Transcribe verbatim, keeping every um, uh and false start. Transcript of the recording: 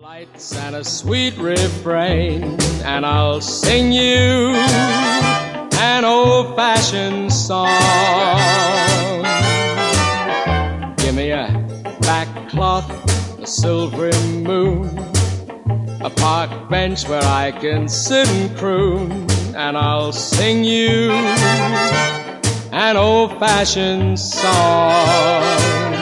Lights and a sweet refrain, and I'll sing you an old-fashioned song. Give me a back cloth, a silvery moon, a park bench where I can sit and croon, and I'll sing you an old-fashioned song.